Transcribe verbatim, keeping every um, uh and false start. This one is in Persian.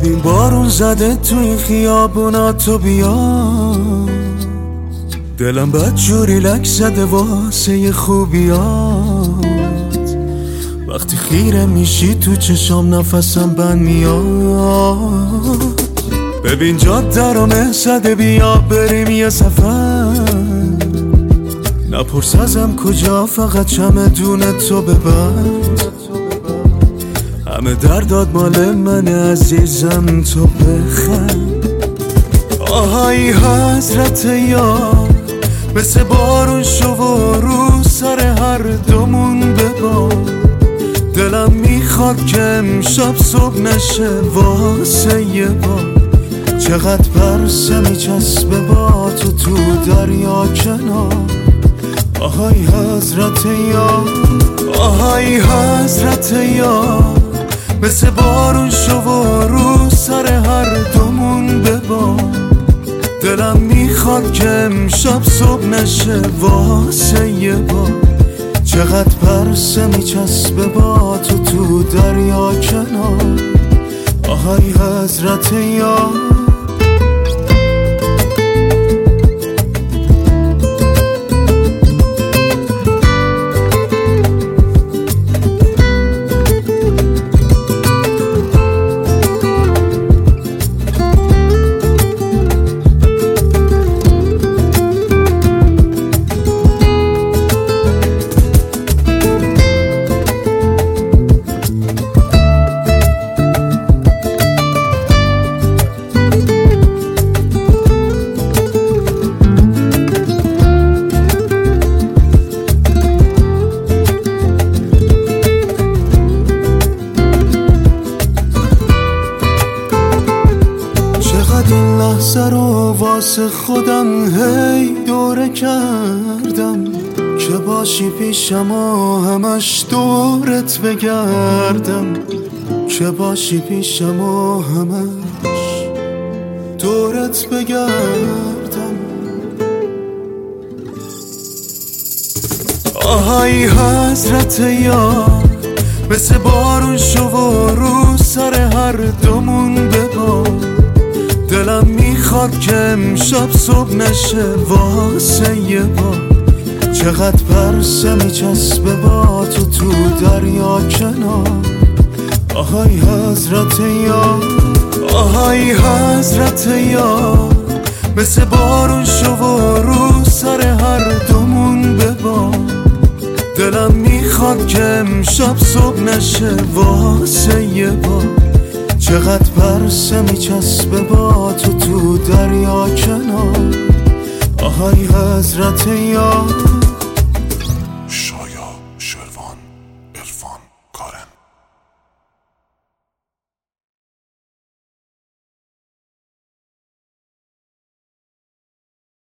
ببین بارون زده تو این خیابونا، تو بیا دلم بد جوری لک زده واسه خوبیات. وقتی خیره میشی تو چشام نفسم بند میاد. ببین جاده رو مه زده، بیا بریم یه سفر. نپرس ازم کجا، فقط چمدون تو ببر. همه درداد مال من عزیزم، تو بخند. آهای حضرت یار، مثل بارون شو و رو سر هر دومون ببار. دلم میخواد که امشب صبح نشه واسه یه بار. چقدر پرسه میچسبه با تو تو دریا کنار. آهای حضرت یار، آهای حضرت یار، مثل بارون شو و رو سر هر دومون ببار. دلم میخواد که امشب صبح نشه واسه یه بار. چقدر پرسه میچسبه با تو تو دریا کنار. آهای حضرت یار. این لحظه رو واسه خودم هی دوره کردم، که باشی پیشم و همش دورت بگردم. که باشی پیشم و همش دورت بگردم. آهای حضرت یار، مثل بارون شو و رو سر هر دومون ببار. دلم میخواد که امشب صبح نشه واسه یه بار. چقدر پرسه میچسبه با تو تو دریا کنار. آهای حضرت یار، آهای حضرت یار، مثل بارون شو و رو سر هر دومون ببار. دلم میخواد که امشب صبح نشه واسه یه بار. چقدر پرسه میچسبه با تو تو دریا کنار. آهای حضرت یار.